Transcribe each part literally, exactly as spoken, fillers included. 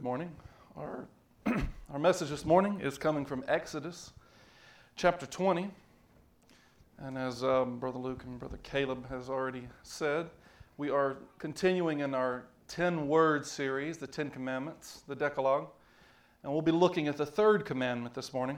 Good morning. Our, our message this morning is coming from Exodus chapter twenty. And as um, Brother Luke and Brother Caleb has already said, we are continuing in our ten-word series, the Ten Commandments, the Decalogue. And we'll be looking at the third commandment this morning.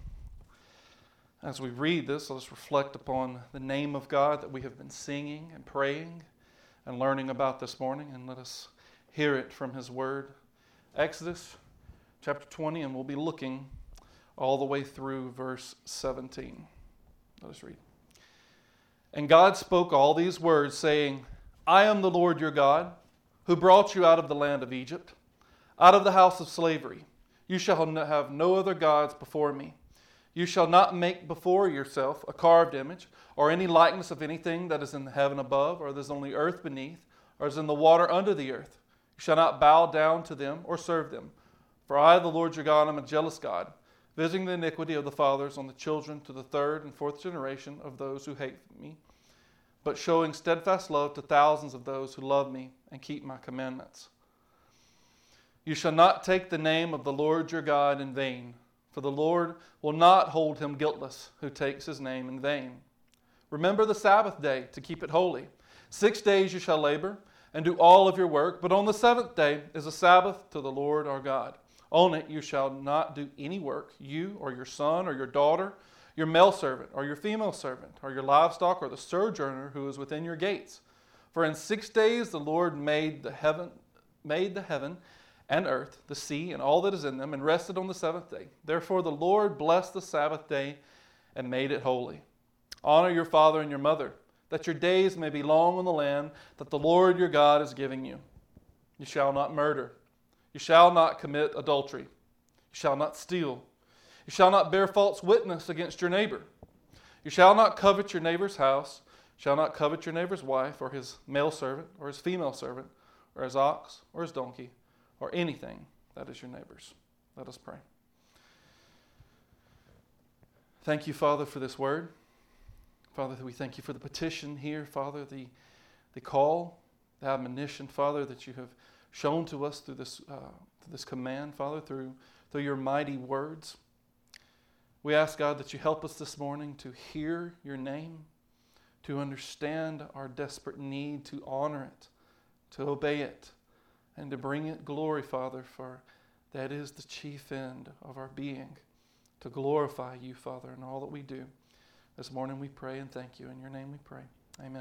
As we read this, let us reflect upon the name of God that we have been singing and praying and learning about this morning, and let us hear it from His Word. Exodus chapter twenty, and we'll be looking all the way through verse seventeen. Let us read. And God spoke all these words, saying, I am the Lord your God, who brought you out of the land of Egypt, out of the house of slavery. You shall have no other gods before me. You shall not make before yourself a carved image, or any likeness of anything that is in the heaven above, or that is on the earth beneath, or is in the water under the earth. You shall not bow down to them or serve them. For I, the Lord your God, am a jealous God, visiting the iniquity of the fathers on the children to the third and fourth generation of those who hate me, but showing steadfast love to thousands of those who love me and keep my commandments. You shall not take the name of the Lord your God in vain, for the Lord will not hold him guiltless who takes his name in vain. Remember the Sabbath day to keep it holy. Six days you shall labor and do all of your work, but on the seventh day is a Sabbath to the Lord our God. On it you shall not do any work, you or your son or your daughter, your male servant or your female servant, or your livestock or the sojourner who is within your gates. For in six days the Lord made the heaven, made the heaven and earth, the sea, and all that is in them, and rested on the seventh day. Therefore the Lord blessed the Sabbath day and made it holy. Honor your father and your mother, that your days may be long on the land that the Lord your God is giving you. You shall not murder. You shall not commit adultery. You shall not steal. You shall not bear false witness against your neighbor. You shall not covet your neighbor's house. You shall not covet your neighbor's wife, or his male servant, or his female servant, or his ox, or his donkey, or anything that is your neighbor's. Let us pray. Thank you, Father, for this word. Father, we thank you for the petition here, Father, the, the call, the admonition, Father, that you have shown to us through this, uh, through this command, Father, through, through your mighty words. We ask, God, that you help us this morning to hear your name, to understand our desperate need to honor it, to obey it, and to bring it glory, Father, for that is the chief end of our being, to glorify you, Father, in all that we do. This morning we pray and thank you. In your name we pray. Amen.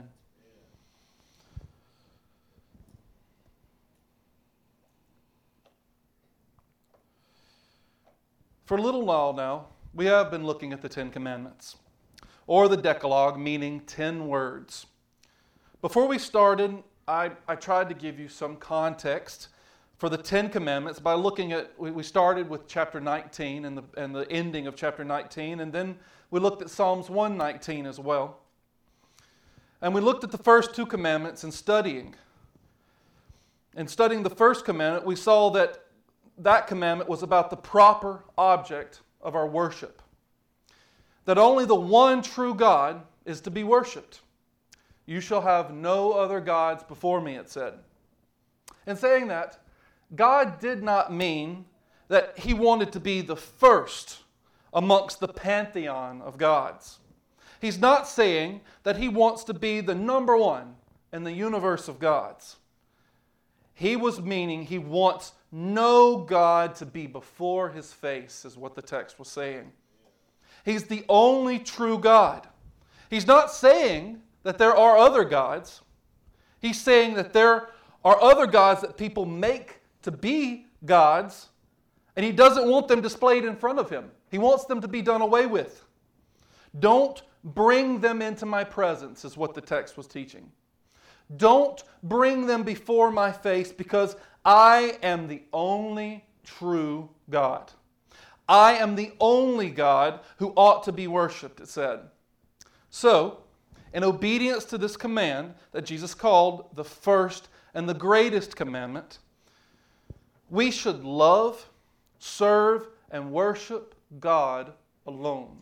For a little while now, we have been looking at the Ten Commandments, or the Decalogue, meaning ten words. Before we started, I, I tried to give you some context for the Ten Commandments by looking at, we started with chapter nineteen and the, and the ending of chapter nineteen, and then we looked at Psalms one nineteen as well. And we looked at the first two commandments in studying. In studying the first commandment, we saw that that commandment was about the proper object of our worship. That only the one true God is to be worshipped. You shall have no other gods before me, it said. In saying that, God did not mean that He wanted to be the first amongst the pantheon of gods. He's not saying that He wants to be the number one in the universe of gods. He was meaning He wants no God to be before His face, is what the text was saying. He's the only true God. He's not saying that there are other gods. He's saying that there are other gods that people make to be gods, and He doesn't want them displayed in front of Him. He wants them to be done away with. Don't bring them into my presence, is what the text was teaching. Don't bring them before my face, because I am the only true God. I am the only God who ought to be worshipped, it said. So, in obedience to this command that Jesus called the first and the greatest commandment, we should love, serve, and worship God alone.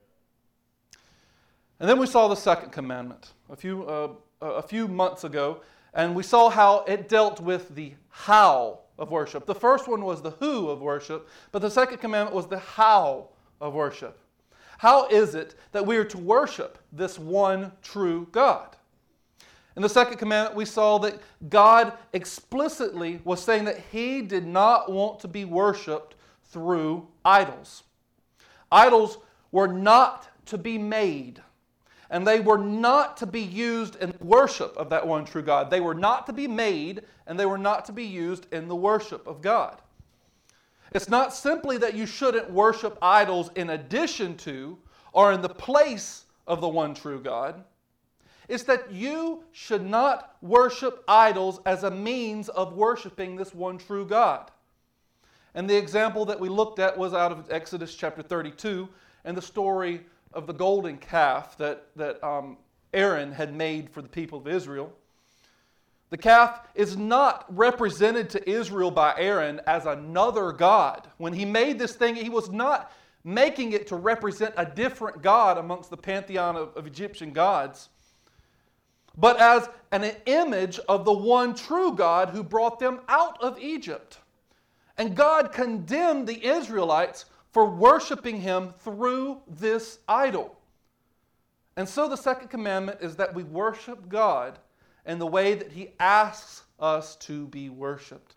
And then we saw the second commandment a few, uh, a few months ago, and we saw how it dealt with the how of worship. The first one was the who of worship, but the second commandment was the how of worship. How is it that we are to worship this one true God? In the second commandment, we saw that God explicitly was saying that He did not want to be worshiped through idols. Idols were not to be made, and they were not to be used in worship of that one true God. They were not to be made, and they were not to be used in the worship of God. It's not simply that you shouldn't worship idols in addition to or in the place of the one true God. It's that you should not worship idols as a means of worshiping this one true God. And the example that we looked at was out of Exodus chapter thirty-two and the story of the golden calf that, that um, Aaron had made for the people of Israel. The calf is not represented to Israel by Aaron as another god. When he made this thing, he was not making it to represent a different god amongst the pantheon of, of Egyptian gods, but as an image of the one true God who brought them out of Egypt. And God condemned the Israelites for worshiping Him through this idol. And so the second commandment is that we worship God in the way that He asks us to be worshiped.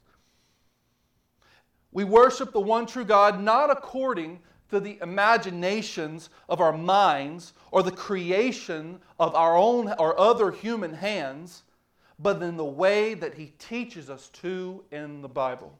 We worship the one true God not according to the imaginations of our minds or the creation of our own or other human hands, but in the way that He teaches us to in the Bible.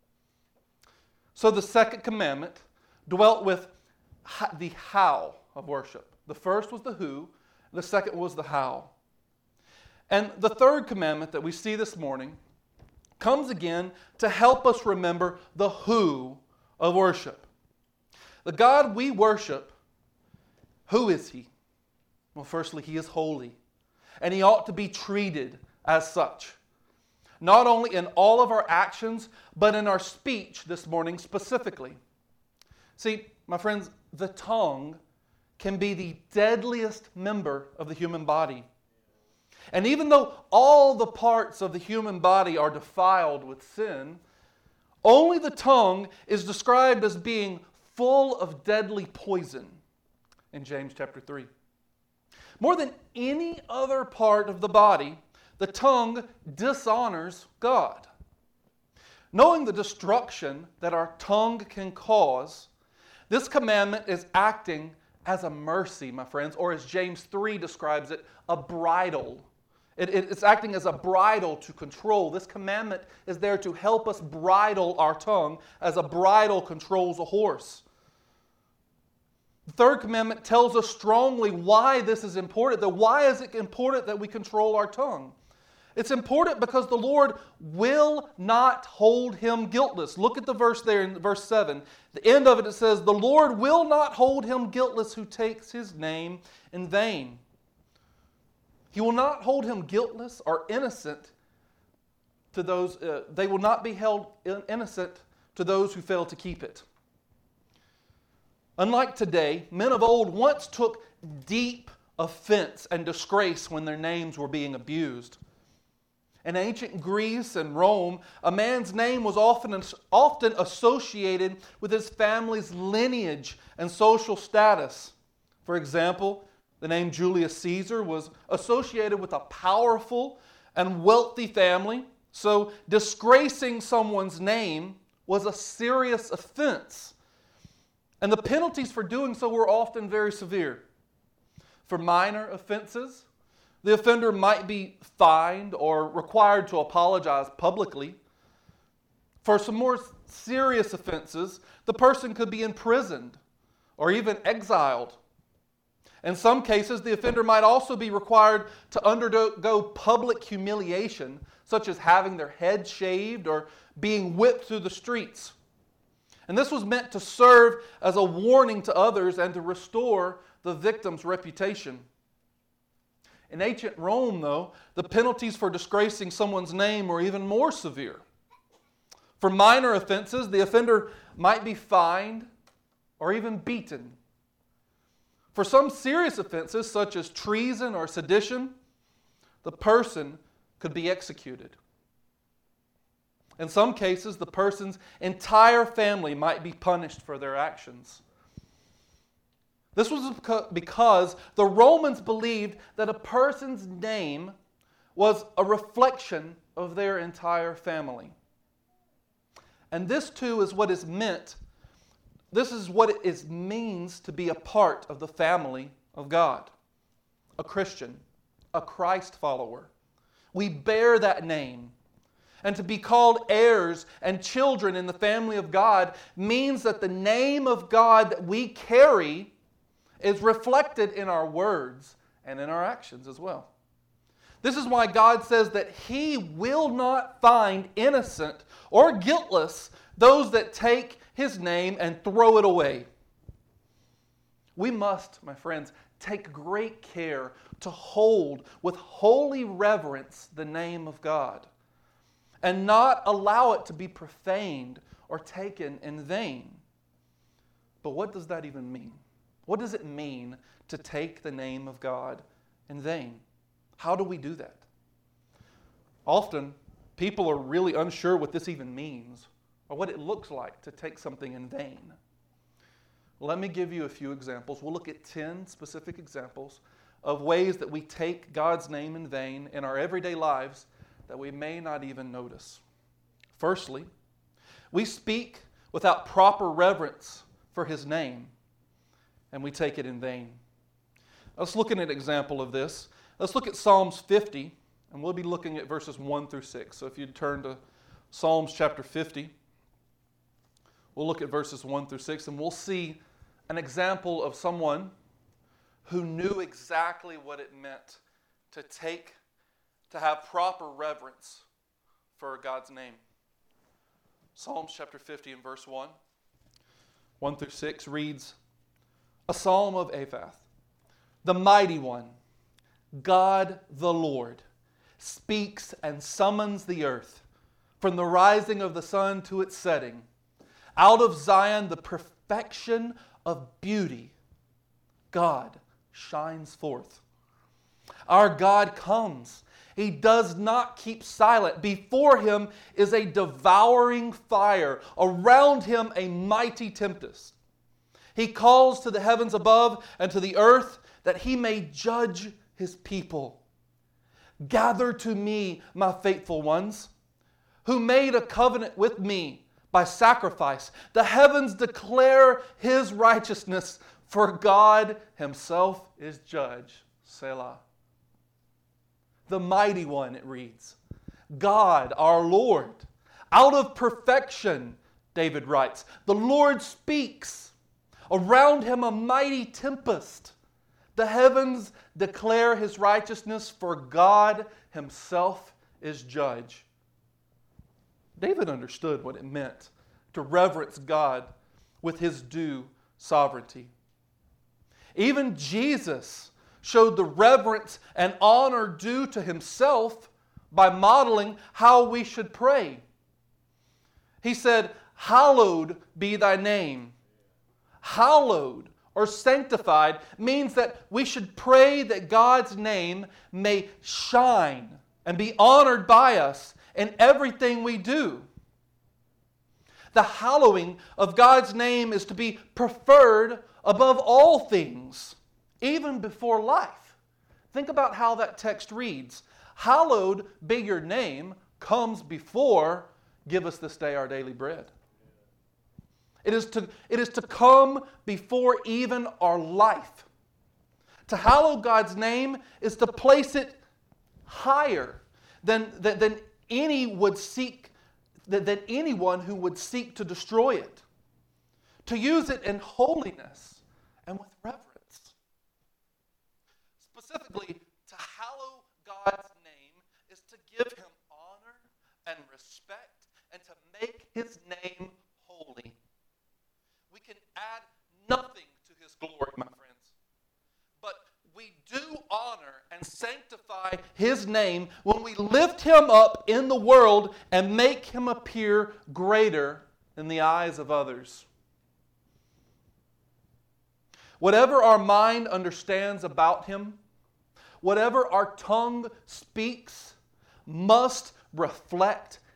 So the second commandment dwelt with the how of worship. The first was the who, the second was the how. And the third commandment that we see this morning comes again to help us remember the who of worship. The God we worship, who is He? Well, firstly, He is holy, and He ought to be treated as such. Not only in all of our actions, but in our speech this morning specifically. See, my friends, the tongue can be the deadliest member of the human body. And even though all the parts of the human body are defiled with sin, only the tongue is described as being full of deadly poison in James chapter three. More than any other part of the body, the tongue dishonors God. Knowing the destruction that our tongue can cause, this commandment is acting as a mercy, my friends, or as James three describes it, a bridle. It, it, it's acting as a bridle to control. This commandment is there to help us bridle our tongue as a bridle controls a horse. The third commandment tells us strongly why this is important. That why is it important that we control our tongue? It's important because the Lord will not hold him guiltless. Look at the verse there in verse seven. The end of it, it says, "The Lord will not hold him guiltless who takes His name in vain." He will not hold him guiltless or innocent to those, uh, they will not be held innocent to those who fail to keep it. Unlike today, men of old once took deep offense and disgrace when their names were being abused. In ancient Greece and Rome, a man's name was often, often associated with his family's lineage and social status. For example, the name Julius Caesar was associated with a powerful and wealthy family, so disgracing someone's name was a serious offense. And the penalties for doing so were often very severe. For minor offenses, the offender might be fined or required to apologize publicly. For some more serious offenses, the person could be imprisoned or even exiled. In some cases, the offender might also be required to undergo public humiliation, such as having their head shaved or being whipped through the streets. And this was meant to serve as a warning to others and to restore the victim's reputation. In ancient Rome, though, the penalties for disgracing someone's name were even more severe. For minor offenses, the offender might be fined or even beaten. For some serious offenses, such as treason or sedition, the person could be executed. In some cases, the person's entire family might be punished for their actions. This was because the Romans believed that a person's name was a reflection of their entire family. And this too is what is meant, this is what it is, means to be a part of the family of God. A Christian, a Christ follower. We bear that name. And to be called heirs and children in the family of God means that the name of God that we carry is reflected in our words and in our actions as well. This is why God says that He will not find innocent or guiltless those that take His name and throw it away. We must, my friends, take great care to hold with holy reverence the name of God and not allow it to be profaned or taken in vain. But what does that even mean? What does it mean to take the name of God in vain? How do we do that? Often, people are really unsure what this even means or what it looks like to take something in vain. Let me give you a few examples. We'll look at ten specific examples of ways that we take God's name in vain in our everyday lives that we may not even notice. Firstly, we speak without proper reverence for His name, and we take it in vain. Let's look at an example of this. Let's look at Psalms fifty, and we'll be looking at verses one through six. So if you turn to Psalms chapter fifty, we'll look at verses one through six, and we'll see an example of someone who knew exactly what it meant to take, to have proper reverence for God's name. Psalms chapter fifty and verse one, one through six reads, a psalm of Asaph, the mighty one, God the Lord, speaks and summons the earth from the rising of the sun to its setting. Out of Zion, the perfection of beauty, God shines forth. Our God comes. He does not keep silent. Before Him is a devouring fire. Around Him a mighty tempest. He calls to the heavens above and to the earth that He may judge His people. Gather to me, my faithful ones, who made a covenant with me by sacrifice. The heavens declare His righteousness, for God Himself is judge. Selah. The mighty one, it reads. God, our Lord. Out of perfection, David writes, the Lord speaks. Around Him a mighty tempest. The heavens declare His righteousness, for God Himself is judge. David understood what it meant to reverence God with His due sovereignty. Even Jesus showed the reverence and honor due to Himself by modeling how we should pray. He said, hallowed be thy name. Hallowed or sanctified means that we should pray that God's name may shine and be honored by us in everything we do. The hallowing of God's name is to be preferred above all things, even before life. Think about how that text reads. Hallowed be your name comes before give us this day our daily bread. It is to, it is to come before even our life. To hallow God's name is to place it higher than, than, than any would seek, than, than anyone who would seek to destroy it. To use it in holiness and with reverence. Specifically, to hallow God's name is to give Him honor and respect and to make His name holy. We can add nothing to His glory, my friends. But we do honor and sanctify His name when we lift Him up in the world and make Him appear greater in the eyes of others. Whatever our mind understands about Him, whatever our tongue speaks, must reflect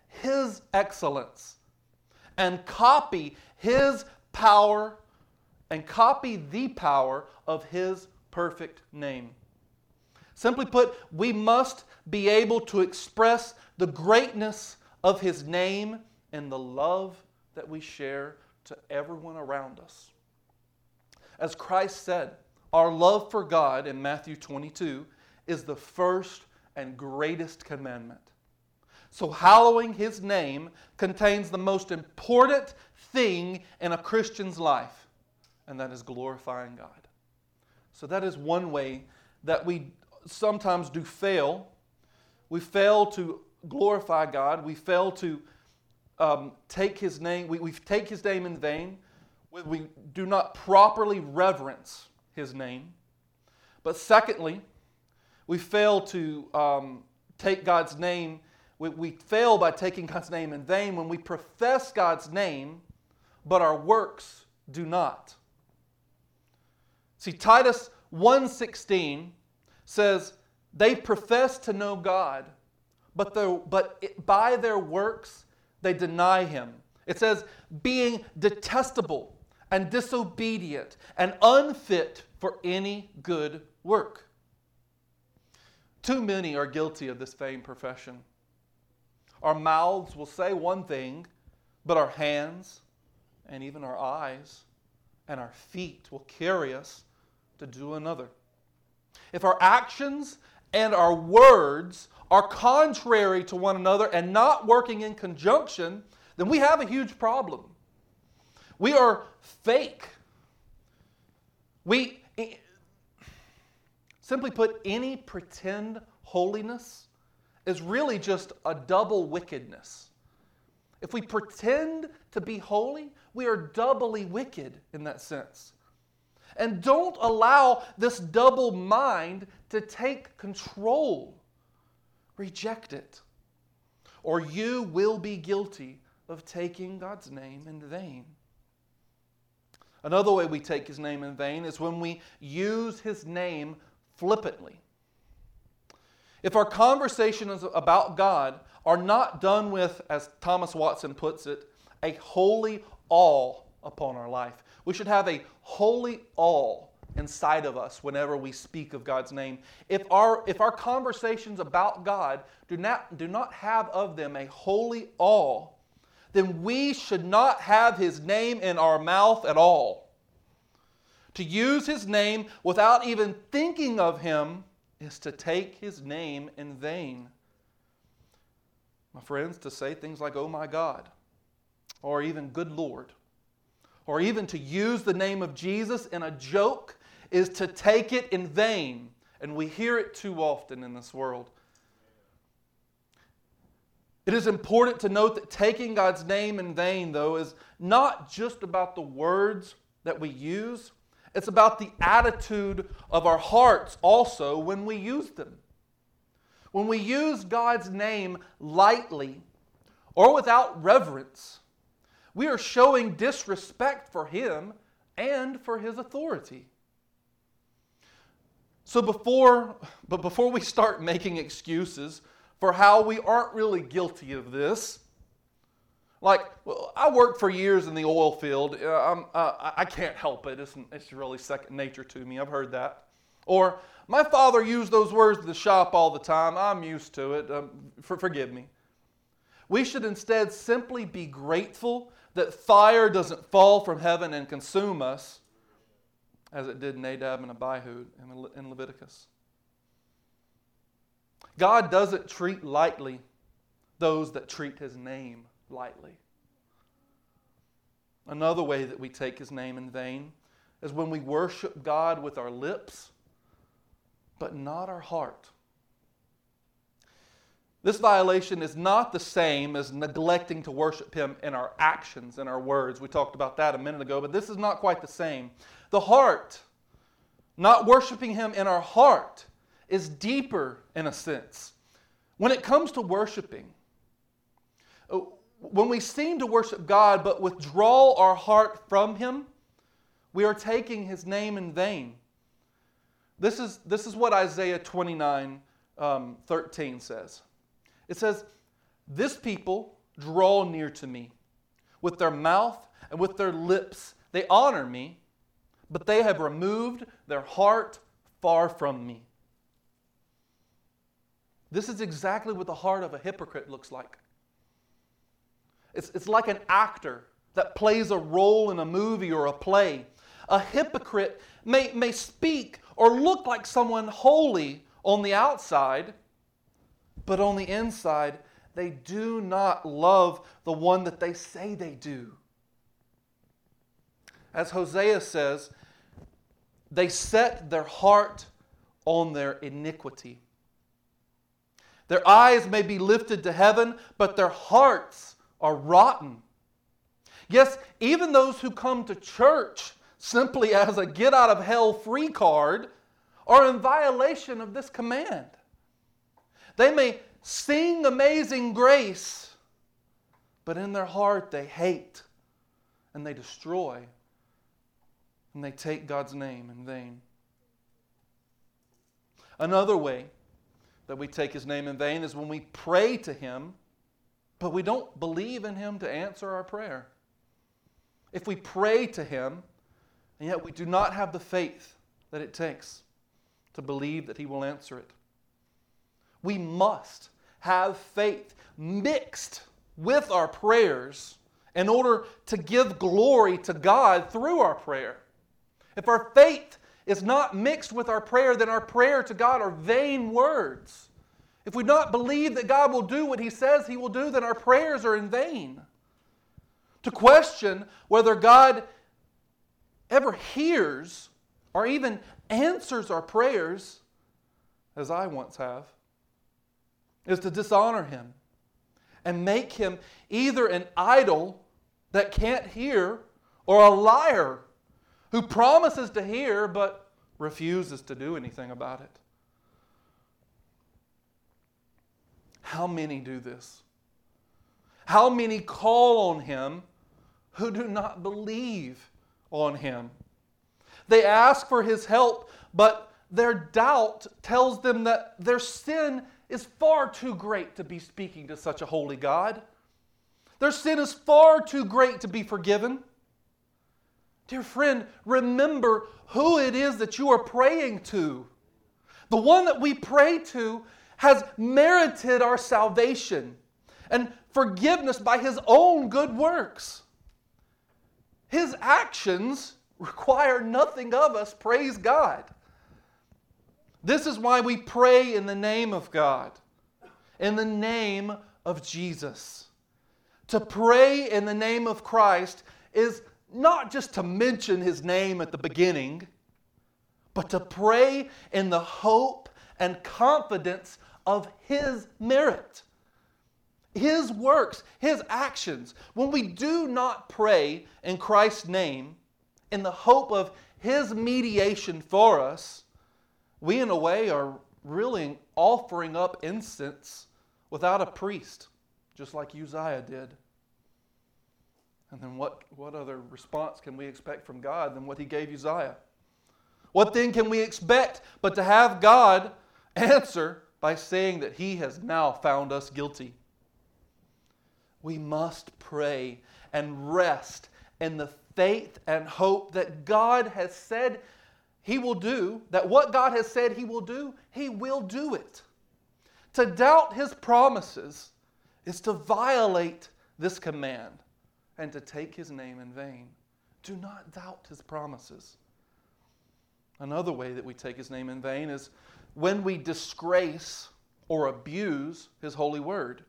His excellence and copy His power and copy the power of His perfect name. Simply put, we must be able to express the greatness of His name and the love that we share to everyone around us. As Christ said, our love for God in Matthew twenty-two is the first and greatest commandment. So hallowing His name contains the most important thing in a Christian's life, and that is glorifying God. So that is one way that we sometimes do fail. We fail to glorify God. We fail to um, take His name. We, we take His name in vain. We, we do not properly reverence His name. But secondly, we fail to um, take God's name. We, we fail by taking God's name in vain when we profess God's name, but our works do not. See, Titus one sixteen says, they profess to know God, but, but it, by their works they deny Him. It says, being detestable and disobedient and unfit for any good work. Too many are guilty of this vain profession. Our mouths will say one thing, but our hands and even our eyes and our feet will carry us to do another. If our actions and our words are contrary to one another and not working in conjunction, then we have a huge problem. We are fake. We, simply put, any pretend holiness is really just a double wickedness. If we pretend to be holy, we are doubly wicked in that sense. And don't allow this double mind to take control. Reject it, or you will be guilty of taking God's name in vain. Another way we take His name in vain is when we use His name flippantly. If our conversations about God are not done with, as Thomas Watson puts it, a holy awe upon our life. We should have a holy awe inside of us whenever we speak of God's name. If our, if our conversations about God do not, do not have of them a holy awe, then we should not have His name in our mouth at all. To use His name without even thinking of Him is to take His name in vain. My friends, to say things like, oh my God, or even good Lord, or even to use the name of Jesus in a joke is to take it in vain. And we hear it too often in this world. It is important to note that taking God's name in vain, though, is not just about the words that we use. It's about the attitude of our hearts also when we use them. When we use God's name lightly or without reverence, we are showing disrespect for Him and for His authority. So before, but before we start making excuses for how we aren't really guilty of this, like, well, I worked for years in the oil field. Uh, I'm, uh, I can't help it. It's, it's really second nature to me. I've heard that. Or, my father used those words in the shop all the time. I'm used to it. Um, for, forgive me. We should instead simply be grateful that fire doesn't fall from heaven and consume us as it did Nadab and Abihu in, Le- in Leviticus. God doesn't treat lightly those that treat His name lightly. Another way that we take His name in vain is when we worship God with our lips, but not our heart. This violation is not the same as neglecting to worship Him in our actions and our words. We talked about that a minute ago, but this is not quite the same. The heart, not worshiping Him in our heart, is deeper in a sense. When it comes to worshiping, when we seem to worship God but withdraw our heart from Him, we are taking His name in vain. This is, this is what Isaiah twenty-nine, um, thirteen says. It says, this people draw near to me. With their mouth and with their lips they honor me, but they have removed their heart far from me. This is exactly what the heart of a hypocrite looks like. It's, it's like an actor that plays a role in a movie or a play. A hypocrite may, may speak or look like someone holy on the outside, but on the inside, they do not love the one that they say they do. As Hosea says, they set their heart on their iniquity. Their eyes may be lifted to heaven, but their hearts are rotten. Yes, even those who come to church simply as a get-out-of-hell-free card are in violation of this command. They may sing Amazing Grace, but in their heart they hate and they destroy and they take God's name in vain. Another way that we take His name in vain is when we pray to Him, but we don't believe in Him to answer our prayer. If we pray to Him, and yet we do not have the faith that it takes to believe that He will answer it. We must have faith mixed with our prayers in order to give glory to God through our prayer. If our faith is not mixed with our prayer, then our prayer to God are vain words. If we do not believe that God will do what He says He will do, then our prayers are in vain. To question whether God ever hears or even answers our prayers, as I once have, is to dishonor Him and make Him either an idol that can't hear or a liar who promises to hear but refuses to do anything about it. How many do this? How many call on Him who do not believe on Him? They ask for His help, but their doubt tells them that their sin is far too great to be speaking to such a holy God. Their sin is far too great to be forgiven. Dear friend, remember who it is that you are praying to. The one that we pray to has merited our salvation and forgiveness by His own good works. His actions require nothing of us, praise God. This is why we pray in the name of God, in the name of Jesus. To pray in the name of Christ is not just to mention His name at the beginning, but to pray in the hope and confidence of His merit, His works, His actions. When we do not pray in Christ's name, in the hope of His mediation for us, we in a way are really offering up incense without a priest, just like Uzziah did. And then what, what other response can we expect from God than what He gave Uzziah? What then can we expect but to have God answer by saying that He has now found us guilty? We must pray and rest in the faith and hope that God has said He will do, that what God has said He will do, He will do it. To doubt His promises is to violate this command and to take His name in vain. Do not doubt His promises. Another way that we take His name in vain is when we disgrace or abuse His holy word.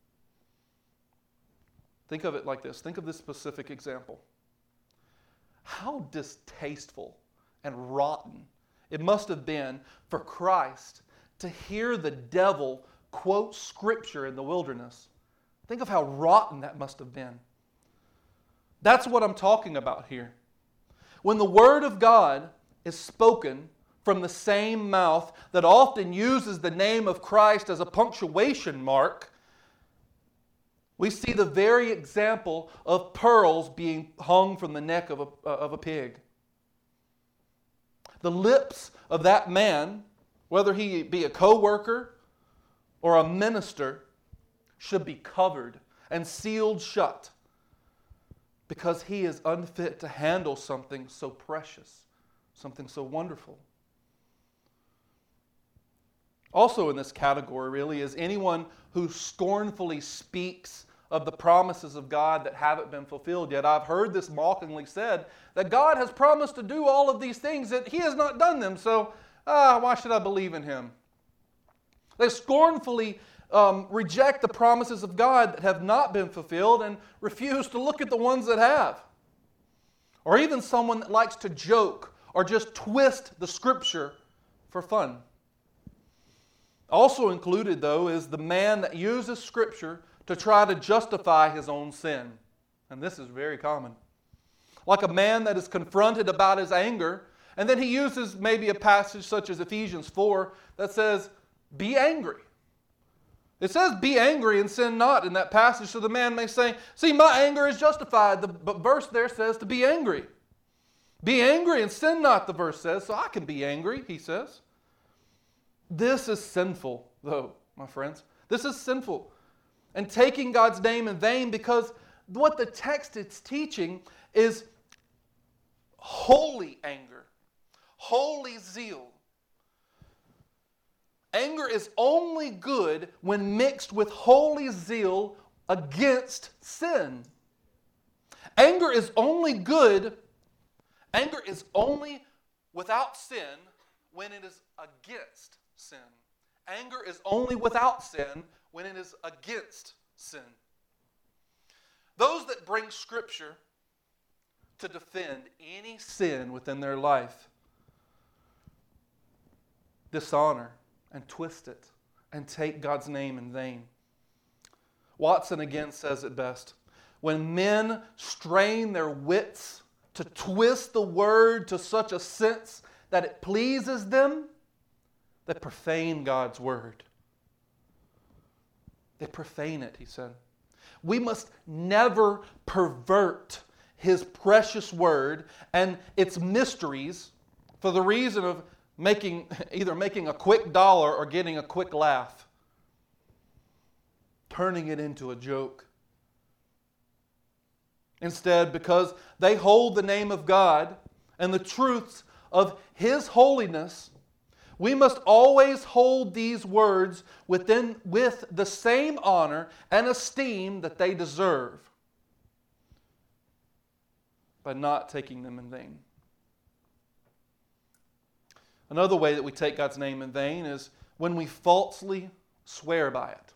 Think of it like this. Think of this specific example. How distasteful and rotten it must have been for Christ to hear the devil quote Scripture in the wilderness. Think of how rotten that must have been. That's what I'm talking about here. When the Word of God is spoken from the same mouth that often uses the name of Christ as a punctuation mark, we see the very example of pearls being hung from the neck of a, uh, of a pig. The lips of that man, whether he be a co-worker or a minister, should be covered and sealed shut because he is unfit to handle something so precious, something so wonderful. Also in this category, really, is anyone who scornfully speaks of the promises of God that haven't been fulfilled yet. I've heard this mockingly said, that God has promised to do all of these things, that he has not done them, so ah, why should I believe in him? They scornfully um, reject the promises of God that have not been fulfilled and refuse to look at the ones that have. Or even someone that likes to joke or just twist the Scripture for fun. Also included, though, is the man that uses Scripture to try to justify his own sin. And this is very common. Like a man that is confronted about his anger, and then he uses maybe a passage such as Ephesians four that says, be angry. It says, be angry and sin not in that passage, so the man may say, see, my anger is justified. The verse there says to be angry. Be angry and sin not, the verse says, so I can be angry, he says. This is sinful, though, my friends. This is sinful. And taking God's name in vain, because what the text is teaching is holy anger, holy zeal. Anger is only good when mixed with holy zeal against sin. Anger is only good, anger is only without sin when it is against sin. Anger is only without sin when it is against sin. Those that bring Scripture to defend any sin within their life dishonor and twist it and take God's name in vain. Watson again says it best. When men strain their wits to twist the word to such a sense that it pleases them, they profane God's word. They profane it, he said. We must never pervert His precious word and its mysteries for the reason of making either making a quick dollar or getting a quick laugh, turning it into a joke. Instead, because they hold the name of God and the truths of His holiness, we must always hold these words within, with the same honor and esteem that they deserve, by not taking them in vain. Another way that we take God's name in vain is when we falsely swear by it.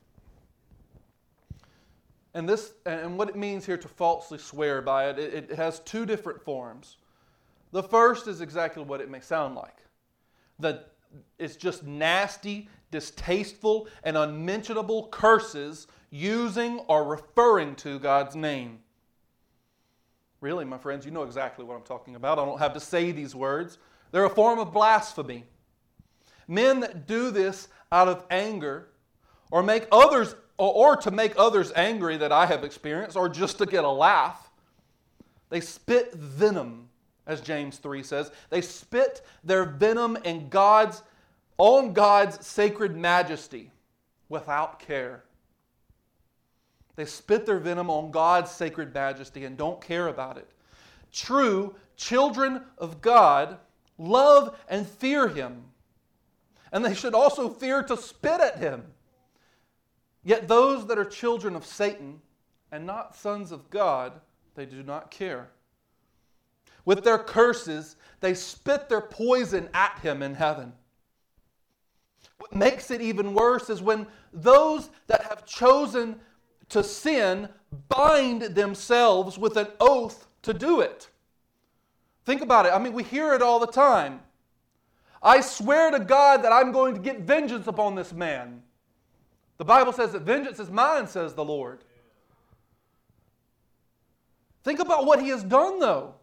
And this, and what it means here to falsely swear by it, it, it has two different forms. The first is exactly what it may sound like. That it's just nasty, distasteful, and unmentionable curses using or referring to God's name. Really, my friends, you know exactly what I'm talking about. I don't have to say these words. They're a form of blasphemy. Men that do this out of anger or make others or, or to make others angry that I have experienced, or just to get a laugh, they spit venom, as James three says. They spit their venom in God's, on God's sacred majesty without care. They spit their venom on God's sacred majesty and don't care about it. True children of God love and fear Him. And they should also fear to spit at Him. Yet those that are children of Satan and not sons of God, they do not care. With their curses, they spit their poison at Him in heaven. What makes it even worse is when those that have chosen to sin bind themselves with an oath to do it. Think about it. I mean, we hear it all the time. I swear to God that I'm going to get vengeance upon this man. The Bible says that vengeance is mine, says the Lord. Think about what he has done, though.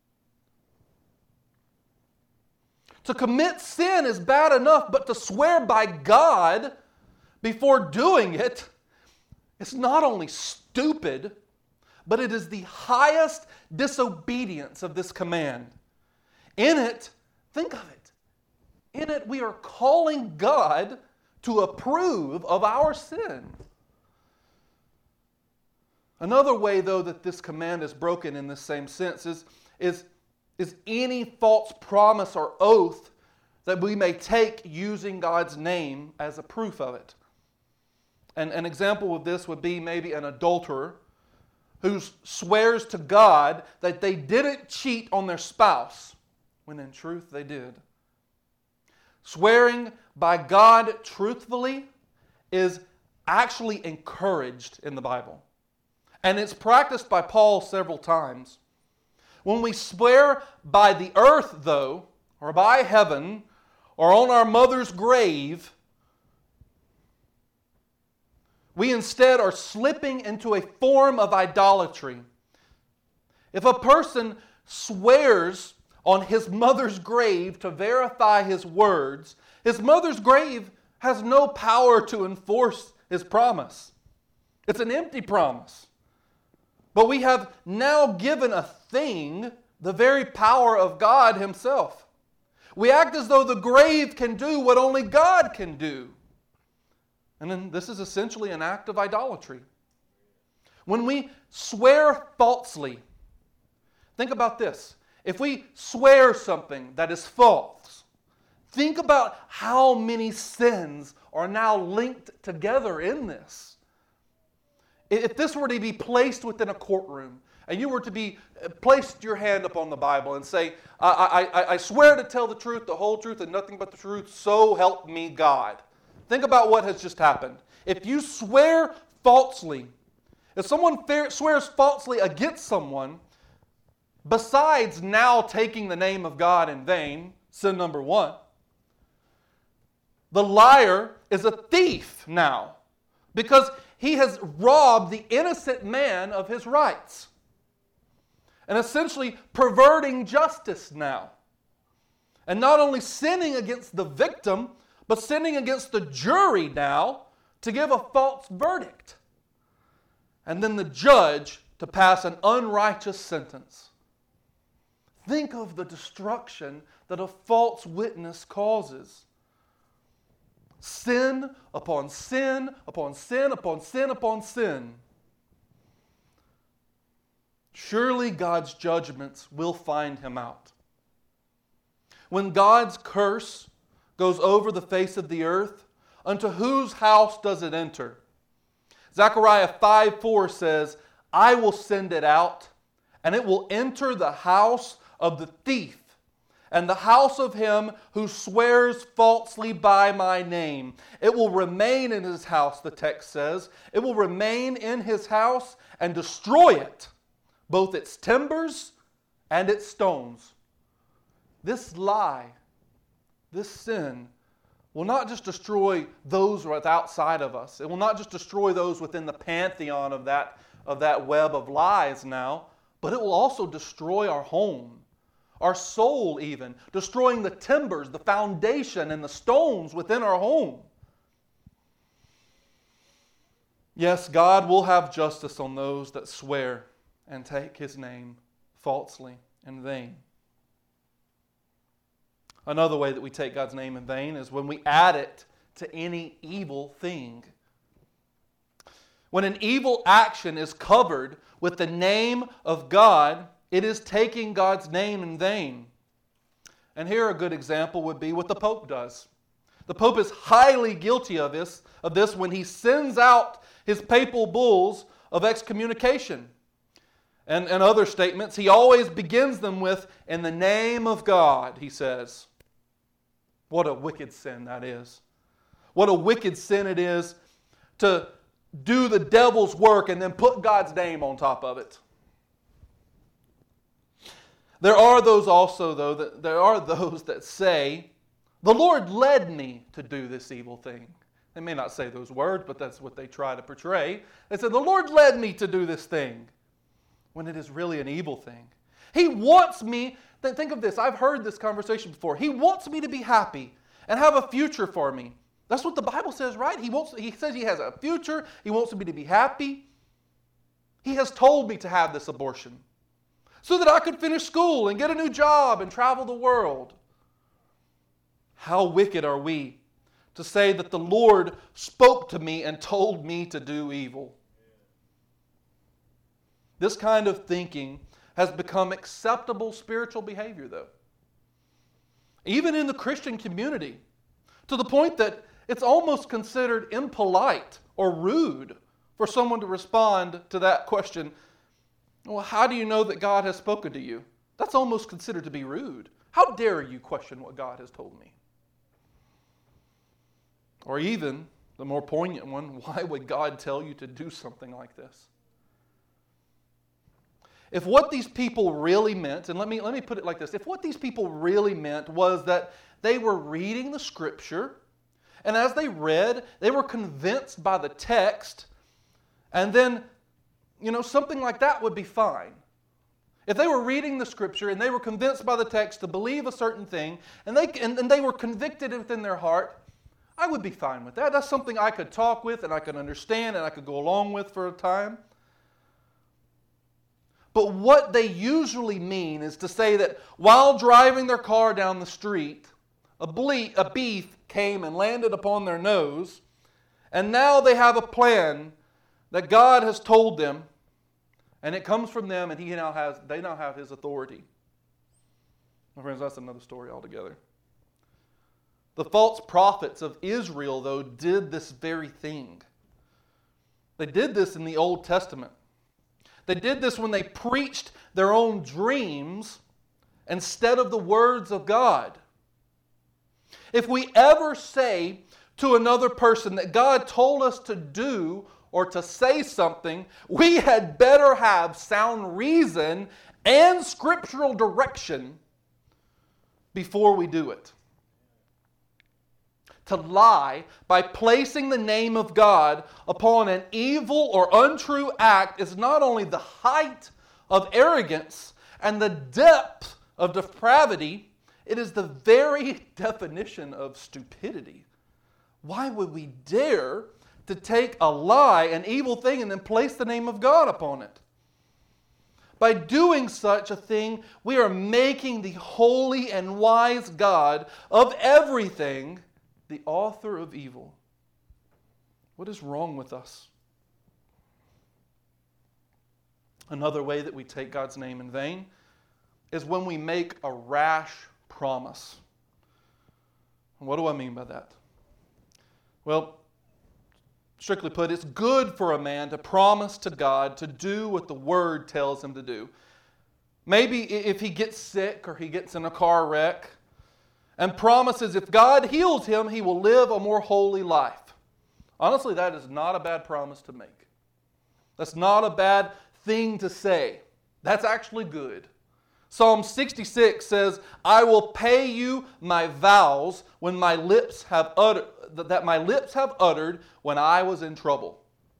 To commit sin is bad enough, but to swear by God before doing it, it's not only stupid, but it is the highest disobedience of this command. In it, think of it, in it we are calling God to approve of our sin. Another way, though, that this command is broken in this same sense is, is, is any false promise or oath that we may take using God's name as a proof of it. And an example of this would be maybe an adulterer who swears to God that they didn't cheat on their spouse, when in truth they did. Swearing by God truthfully is actually encouraged in the Bible. And it's practiced by Paul several times. When we swear by the earth, though, or by heaven, or on our mother's grave, we instead are slipping into a form of idolatry. If a person swears on his mother's grave to verify his words, his mother's grave has no power to enforce his promise. It's an empty promise. But we have now given a thing the very power of God Himself. We act as though the grave can do what only God can do. And then this is essentially an act of idolatry. When we swear falsely, think about this. If we swear something that is false, think about how many sins are now linked together in this. If this were to be placed within a courtroom, and you were to be placed your hand upon the Bible and say, I, I, I swear to tell the truth, the whole truth, and nothing but the truth, so help me God. Think about what has just happened. If you swear falsely, if someone swears falsely against someone, besides now taking the name of God in vain, sin number one, the liar is a thief now, because he has robbed the innocent man of his rights. And essentially perverting justice now. And not only sinning against the victim, but sinning against the jury now to give a false verdict. And then the judge to pass an unrighteous sentence. Think of the destruction that a false witness causes. Sin upon sin, upon sin, upon sin, upon sin. Surely God's judgments will find him out. When God's curse goes over the face of the earth, unto whose house does it enter? Zechariah five four says, I will send it out, and it will enter the house of the thief, and the house of him who swears falsely by my name. It will remain in his house, the text says. It will remain in his house and destroy it, both its timbers and its stones. This lie, this sin, will not just destroy those outside of us. It will not just destroy those within the pantheon of that, of that web of lies now, but it will also destroy our home. Our soul even, destroying the timbers, the foundation, and the stones within our home. Yes, God will have justice on those that swear and take His name falsely in vain. Another way that we take God's name in vain is when we add it to any evil thing. When an evil action is covered with the name of God, it is taking God's name in vain. And here a good example would be what the Pope does. The Pope is highly guilty of this, of this when he sends out his papal bulls of excommunication. And, and other statements, he always begins them with, in the name of God, he says. What a wicked sin that is. What a wicked sin it is to do the devil's work and then put God's name on top of it. There are those also, though, that there are those that say, the Lord led me to do this evil thing. They may not say those words, but that's what they try to portray. They say, the Lord led me to do this thing, when it is really an evil thing. He wants me, think of this, I've heard this conversation before. He wants me to be happy and have a future for me. That's what the Bible says, right? He wants. He says He has a future. He wants me to be happy. He has told me to have this abortion so that I could finish school and get a new job and travel the world. How wicked are we to say that the Lord spoke to me and told me to do evil? This kind of thinking has become acceptable spiritual behavior, though. Even in the Christian community, to the point that it's almost considered impolite or rude for someone to respond to that question, well, how do you know that God has spoken to you? That's almost considered to be rude. How dare you question what God has told me? Or even the more poignant one, why would God tell you to do something like this? If what these people really meant, and let me, let me put it like this, if what these people really meant was that they were reading the Scripture, and as they read, they were convinced by the text, and then, you know, something like that would be fine. If they were reading the Scripture and they were convinced by the text to believe a certain thing, and they, and, and they were convicted within their heart, I would be fine with that. That's something I could talk with and I could understand and I could go along with for a time. But what they usually mean is to say that while driving their car down the street, a, ble- a beef came and landed upon their nose, and now they have a plan that God has told them, and it comes from them, and He now has, they now have His authority. My friends, that's another story altogether. The false prophets of Israel, though, did this very thing. They did this in the Old Testament. They did this when they preached their own dreams instead of the words of God. If we ever say to another person that God told us to do or to say something, we had better have sound reason and scriptural direction before we do it. To lie by placing the name of God upon an evil or untrue act is not only the height of arrogance and the depth of depravity, it is the very definition of stupidity. Why would we dare to take a lie, an evil thing, and then place the name of God upon it? By doing such a thing, we are making the holy and wise God of everything the author of evil. What is wrong with us? Another way that we take God's name in vain is when we make a rash promise. What do I mean by that? Well, strictly put, it's good for a man to promise to God to do what the Word tells him to do. Maybe if he gets sick or he gets in a car wreck, and promises if God heals him, he will live a more holy life. Honestly, that is not a bad promise to make. That's not a bad thing to say. That's actually good. Psalm sixty-six says, I will pay you my vows when my lips have uttered, that my lips have uttered when I was in trouble.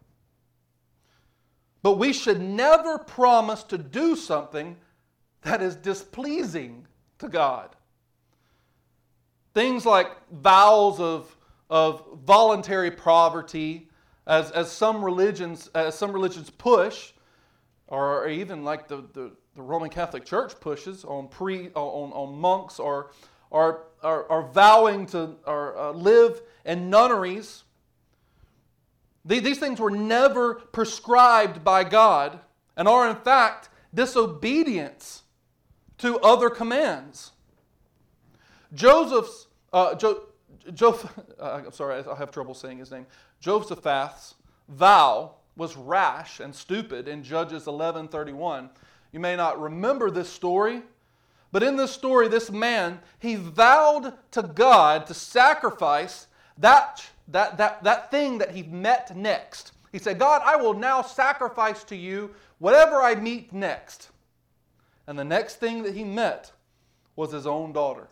But we should never promise to do something that is displeasing to God. Things like vows of, of voluntary poverty, as, as some religions as some religions push, or even like the, the, the Roman Catholic Church pushes on pre on, on monks, or are are, are vowing to or uh, live in nunneries. These, these things were never prescribed by God, and are in fact disobedience to other commands. Joseph's, uh, jo, jo, uh, I'm sorry, I have trouble saying his name. Jehoshaphat's vow was rash and stupid in Judges eleven thirty-one. You may not remember this story, but in this story, this man, he vowed to God to sacrifice that, that, that, that thing that he met next. He said, God, I will now sacrifice to you whatever I meet next. And the next thing that he met was his own daughter.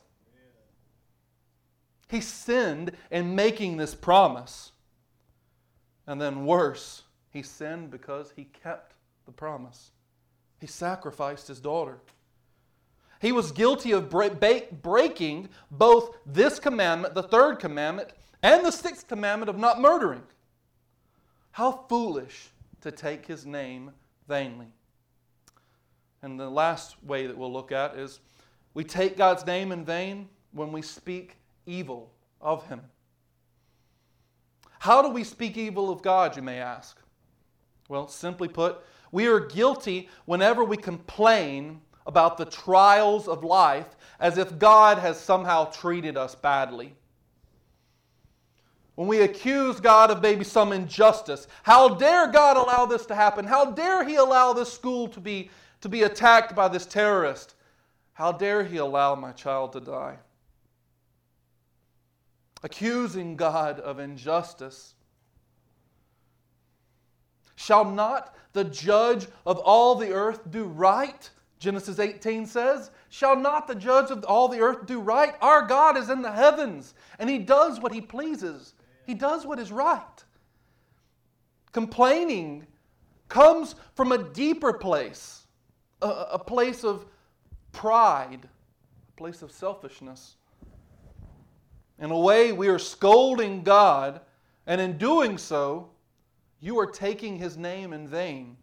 He sinned in making this promise. And then worse, he sinned because he kept the promise. He sacrificed his daughter. He was guilty of breaking both this commandment, the third commandment, and the sixth commandment of not murdering. How foolish to take His name vainly. And the last way that we'll look at is we take God's name in vain when we speak evil of Him. How do we speak evil of God, you may ask? Well, simply put, We are guilty whenever we complain about the trials of life as if God has somehow treated us badly. When we accuse God of maybe some injustice, how dare God allow this to happen? How dare He allow this school to be, to be attacked by this terrorist? How dare He allow my child to die? Accusing God of injustice. Shall not the judge of all the earth do right? Genesis eighteen says, shall not the judge of all the earth do right? Our God is in the heavens, and He does what He pleases. He does what is right. Complaining comes from a deeper place, a, a place of pride, a place of selfishness. In a way, we are scolding God, and in doing so, you are taking His name in vain.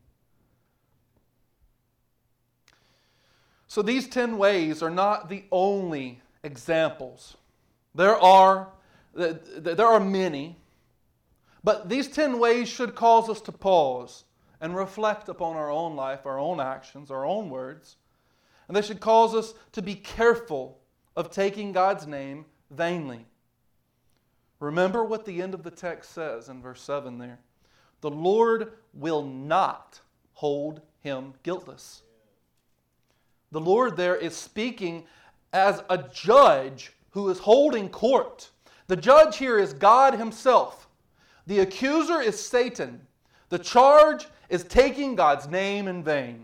So these ten ways are not the only examples. There are, there are many, but these ten ways should cause us to pause and reflect upon our own life, our own actions, our own words. And they should cause us to be careful of taking God's name vainly. Remember what the end of the text says in verse seven there. The Lord will not hold him guiltless. The Lord there is speaking as a judge who is holding court. The judge here is God Himself. The accuser is Satan. The charge is taking God's name in vain.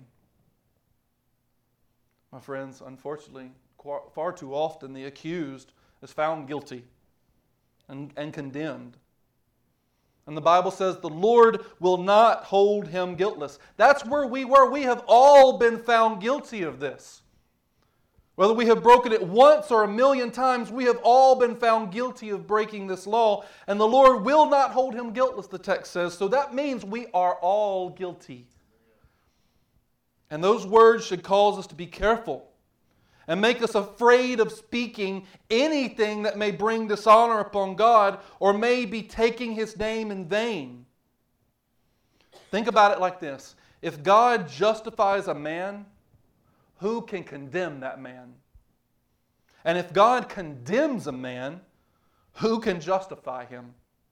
My friends, unfortunately, far too often the accused is found guilty and, and condemned. And the Bible says the Lord will not hold him guiltless. That's where we were. We have all been found guilty of this. Whether we have broken it once or a million times, we have all been found guilty of breaking this law. And the Lord will not hold him guiltless, the text says. So that means we are all guilty. And those words should cause us to be careful and make us afraid of speaking anything that may bring dishonor upon God or may be taking His name in vain. Think about it like this. If God justifies a man, who can condemn that man? And if God condemns a man, who can justify him?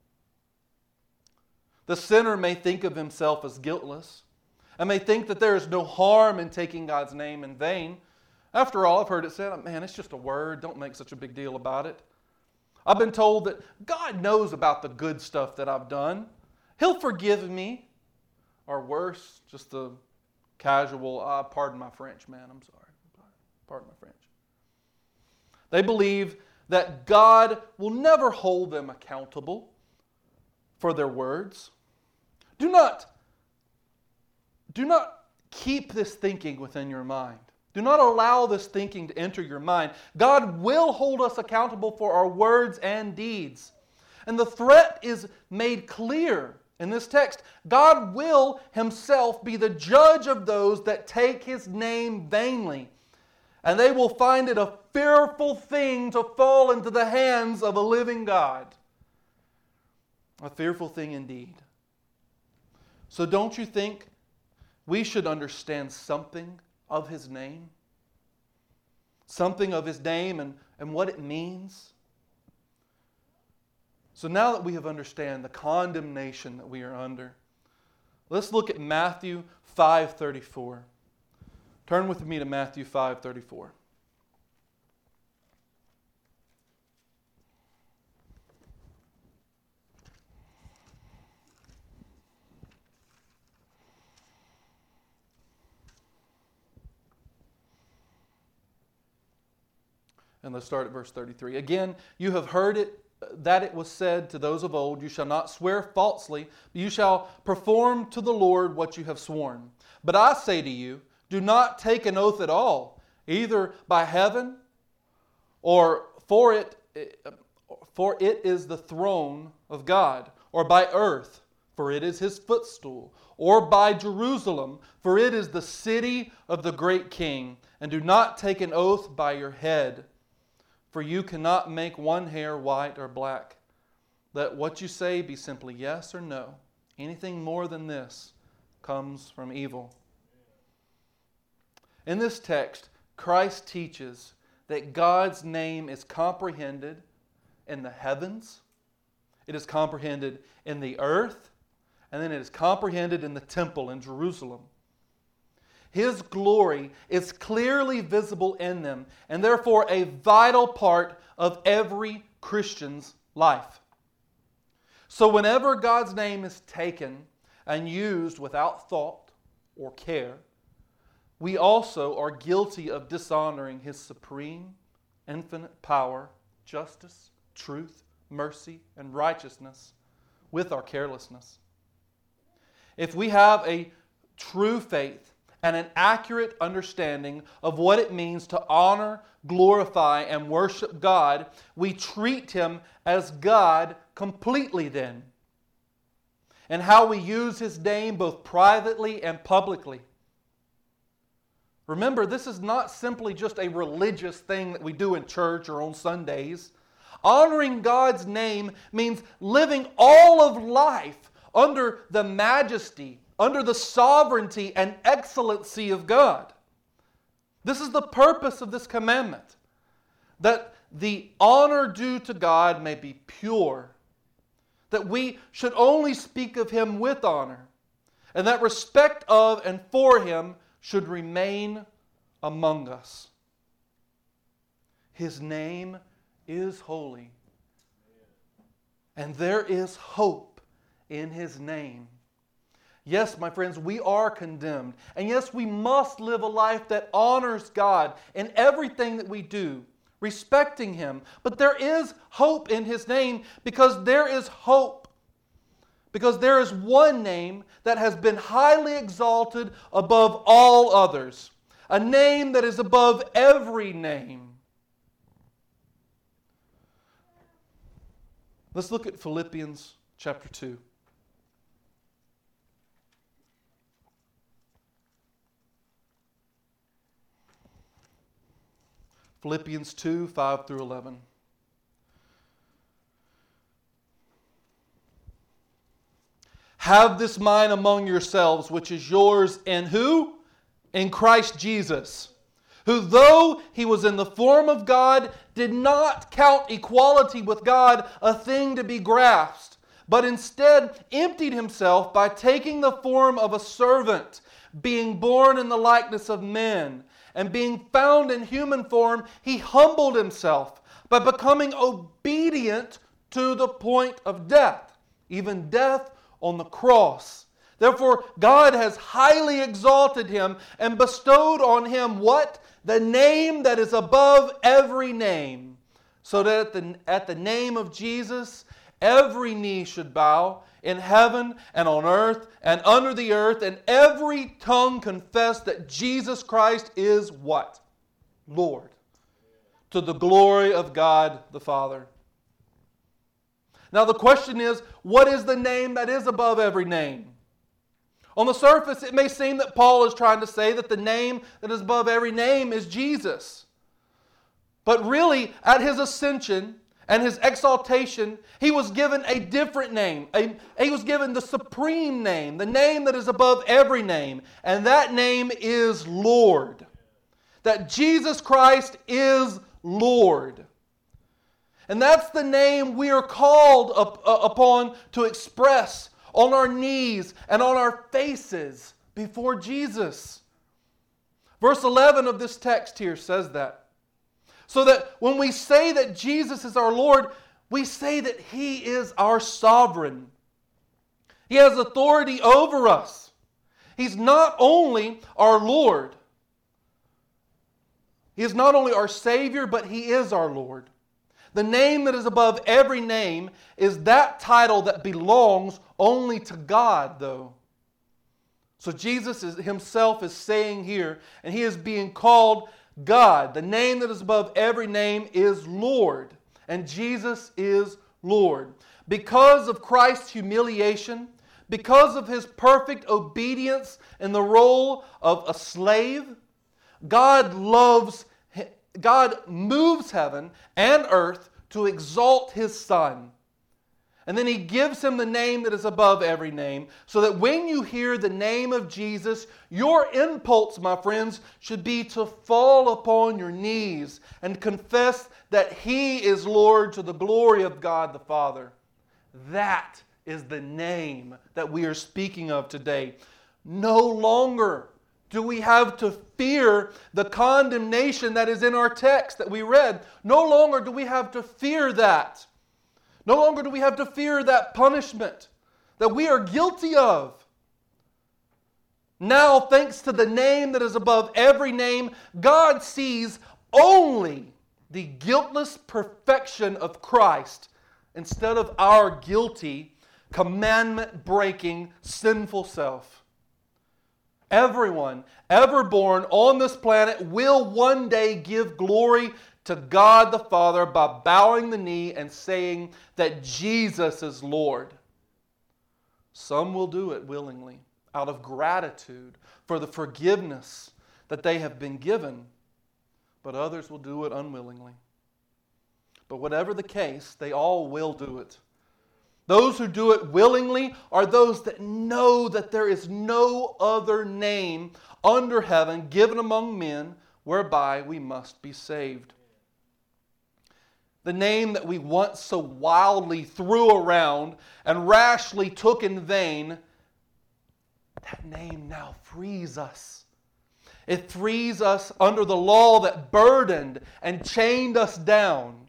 The sinner may think of himself as guiltless and may think that there is no harm in taking God's name in vain. After all, I've heard it said, man, it's just a word. Don't make such a big deal about it. I've been told that God knows about the good stuff that I've done. He'll forgive me. Or worse, just the casual, ah, pardon my French, man, I'm sorry. Pardon my French. They believe that God will never hold them accountable for their words. Do not, do not keep this thinking within your mind. Do not allow this thinking to enter your mind. God will hold us accountable for our words and deeds. And the threat is made clear in this text. God will Himself be the judge of those that take His name vainly. And they will find it a fearful thing to fall into the hands of a living God. A fearful thing indeed. So don't you think we should understand something of His name? Something of His name and, and what it means? So now that we have understand the condemnation that we are under, let's look at Matthew five thirty-four. Turn with me to Matthew five thirty-four. And let's start at verse thirty-three. Again, you have heard it, that it was said to those of old, you shall not swear falsely, but you shall perform to the Lord what you have sworn. But I say to you, do not take an oath at all, either by heaven, or for it, for it is the throne of God, or by earth, for it is His footstool, or by Jerusalem, for it is the city of the great King. And do not take an oath by your head, for you cannot make one hair white or black. Let what you say be simply yes or no. Anything more than this comes from evil. In this text, Christ teaches that God's name is comprehended in the heavens, it is comprehended in the earth, and then it is comprehended in the temple in Jerusalem. His glory is clearly visible in them, and therefore a vital part of every Christian's life. So whenever God's name is taken and used without thought or care, we also are guilty of dishonoring His supreme, infinite power, justice, truth, mercy, and righteousness with our carelessness. If we have a true faith and an accurate understanding of what it means to honor, glorify, and worship God, we treat Him as God completely then. And how we use His name both privately and publicly. Remember, this is not simply just a religious thing that we do in church or on Sundays. Honoring God's name means living all of life under the majesty, under the sovereignty and excellency of God. This is the purpose of this commandment, that the honor due to God may be pure, that we should only speak of Him with honor, and that respect of and for Him should remain among us. His name is holy, and there is hope in His name. Yes, my friends, we are condemned, and yes, we must live a life that honors God in everything that we do, respecting Him. But there is hope in His name, because there is hope. Because there is one name that has been highly exalted above all others. A name that is above every name. Let's look at Philippians chapter two. Philippians two, five through eleven. Have this mind among yourselves, which is yours in who? In Christ Jesus, who though He was in the form of God, did not count equality with God a thing to be grasped, but instead emptied Himself by taking the form of a servant, being born in the likeness of men, and being found in human form, He humbled Himself by becoming obedient to the point of death, even death on the cross. Therefore, God has highly exalted Him and bestowed on Him what? The name that is above every name, so that at the, at the name of Jesus, every knee should bow in heaven and on earth and under the earth, and every tongue confess that Jesus Christ is what? Lord, to the glory of God the Father. Now the question is, what is the name that is above every name? On the surface, it may seem that Paul is trying to say that the name that is above every name is Jesus. But really, at His ascension and His exaltation, He was given a different name. A, he was given the supreme name, the name that is above every name. And that name is Lord. That Jesus Christ is Lord. And that's the name we are called up, uh, upon to express on our knees and on our faces before Jesus. Verse eleven of this text here says that. So that when we say that Jesus is our Lord, we say that He is our sovereign. He has authority over us. He's not only our Lord. He is not only our Savior, but He is our Lord. The name that is above every name is that title that belongs only to God, though. So Jesus is, Himself is saying here, and He is being called God. The name that is above every name is Lord, and Jesus is Lord. Because of Christ's humiliation, because of His perfect obedience in the role of a slave, God loves God moves heaven and earth to exalt His Son. And then he gives him the name that is above every name, so that when you hear the name of Jesus, your impulse, my friends, should be to fall upon your knees and confess that He is Lord to the glory of God the Father. That is the name that we are speaking of today. No longer do we have to fear the condemnation that is in our text that we read. No longer do we have to fear that. No longer do we have to fear that punishment that we are guilty of. Now, thanks to the name that is above every name, God sees only the guiltless perfection of Christ instead of our guilty, commandment-breaking, sinful self. Everyone ever born on this planet will one day give glory to God the Father by bowing the knee and saying that Jesus is Lord. Some will do it willingly, out of gratitude for the forgiveness that they have been given, but others will do it unwillingly. But whatever the case, they all will do it. Those who do it willingly are those that know that there is no other name under heaven given among men whereby we must be saved. The name that we once so wildly threw around and rashly took in vain, that name now frees us. It frees us under the law that burdened and chained us down.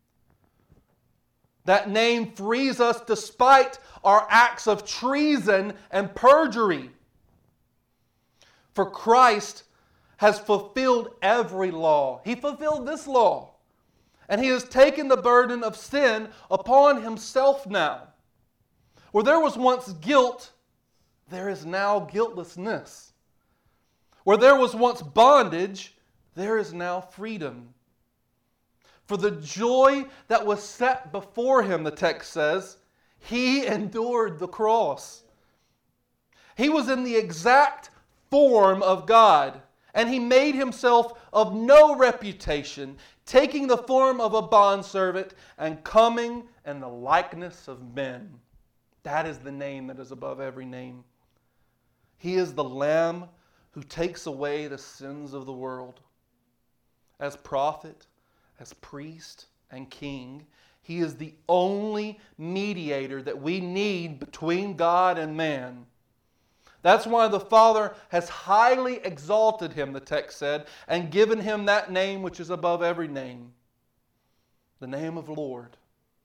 That name frees us despite our acts of treason and perjury. For Christ has fulfilled every law. He fulfilled this law. And He has taken the burden of sin upon Himself now. Where there was once guilt, there is now guiltlessness. Where there was once bondage, there is now freedom. For the joy that was set before Him, the text says, He endured the cross. He was in the exact form of God, and He made Himself of no reputation, taking the form of a bondservant and coming in the likeness of men. That is the name that is above every name. He is the Lamb who takes away the sins of the world. As prophet, as priest, and king, He is the only mediator that we need between God and man. That's why the Father has highly exalted Him, the text said, and given Him that name which is above every name, the name of Lord.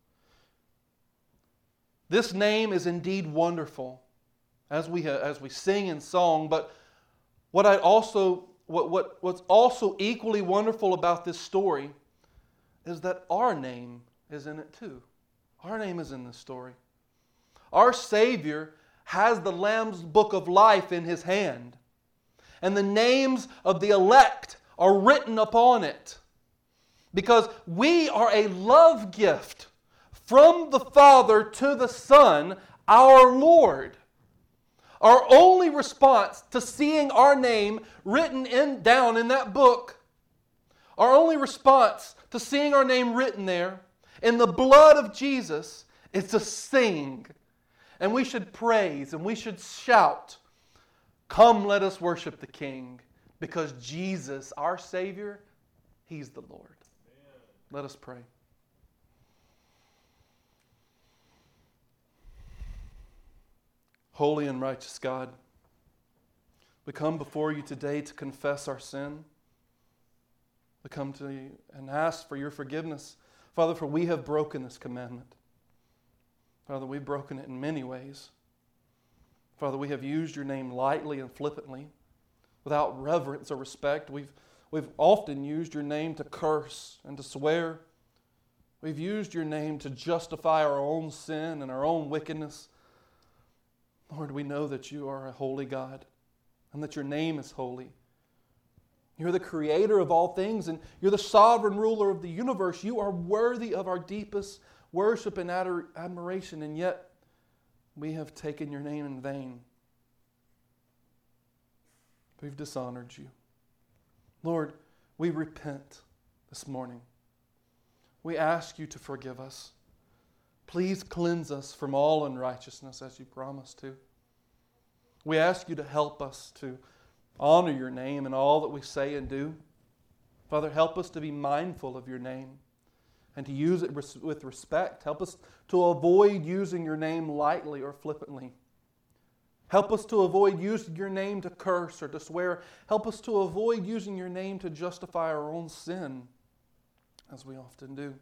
This name is indeed wonderful, as we as we sing in song. But what I also what what what's also equally wonderful about this story is that our name is in it too. Our name is in this story. Our Savior has the Lamb's book of life in His hand, and the names of the elect are written upon it, because we are a love gift from the Father to the Son, our Lord. Our only response to seeing our name written in, down in that book, our only response to seeing our name written there in the blood of Jesus is to sing. And we should praise and we should shout, "Come, let us worship the King," because Jesus, our Savior, He's the Lord. Amen. Let us pray. Holy and righteous God, we come before You today to confess our sin. We come to You and ask for Your forgiveness, Father, for we have broken this commandment. Father, we've broken it in many ways. Father, we have used Your name lightly and flippantly, without reverence or respect. We've, we've often used Your name to curse and to swear. We've used Your name to justify our own sin and our own wickedness. Lord, we know that You are a holy God and that Your name is holy. You're the creator of all things, and You're the sovereign ruler of the universe. You are worthy of our deepest worship and ador- admiration, and yet we have taken Your name in vain. We've dishonored You. Lord, we repent this morning. We ask You to forgive us. Please cleanse us from all unrighteousness as you promised to. We ask you to help us to honor your name in all that we say and do. Father, help us to be mindful of your name and to use it with respect. Help us to avoid using your name lightly or flippantly. Help us to avoid using your name to curse or to swear. Help us to avoid using your name to justify our own sin, as we often do.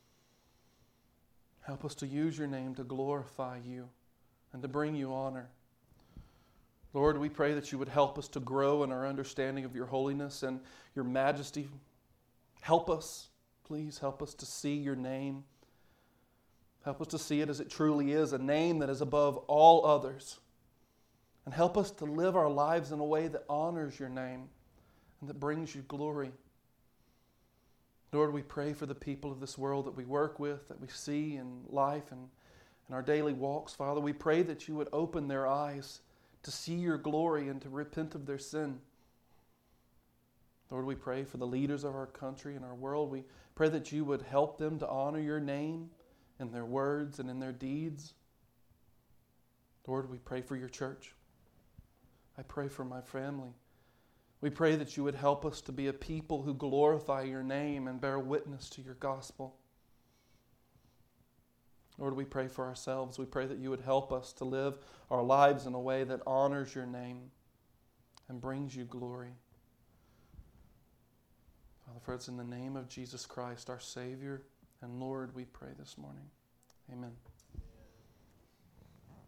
Help us to use your name to glorify you and to bring you honor. Lord, we pray that you would help us to grow in our understanding of your holiness and your majesty. Help us, please help us to see your name. Help us to see it as it truly is, a name that is above all others. And help us to live our lives in a way that honors your name and that brings you glory. Lord, we pray for the people of this world that we work with, that we see in life and in our daily walks. Father, we pray that you would open their eyes to see your glory and to repent of their sin. Lord, we pray for the leaders of our country and our world. We pray that you would help them to honor your name in their words and in their deeds. Lord, we pray for your church. I pray for my family. We pray that you would help us to be a people who glorify your name and bear witness to your gospel. Lord, we pray for ourselves. We pray that you would help us to live our lives in a way that honors your name and brings you glory. Father, for it's in the name of Jesus Christ, our Savior and Lord, we pray this morning. Amen.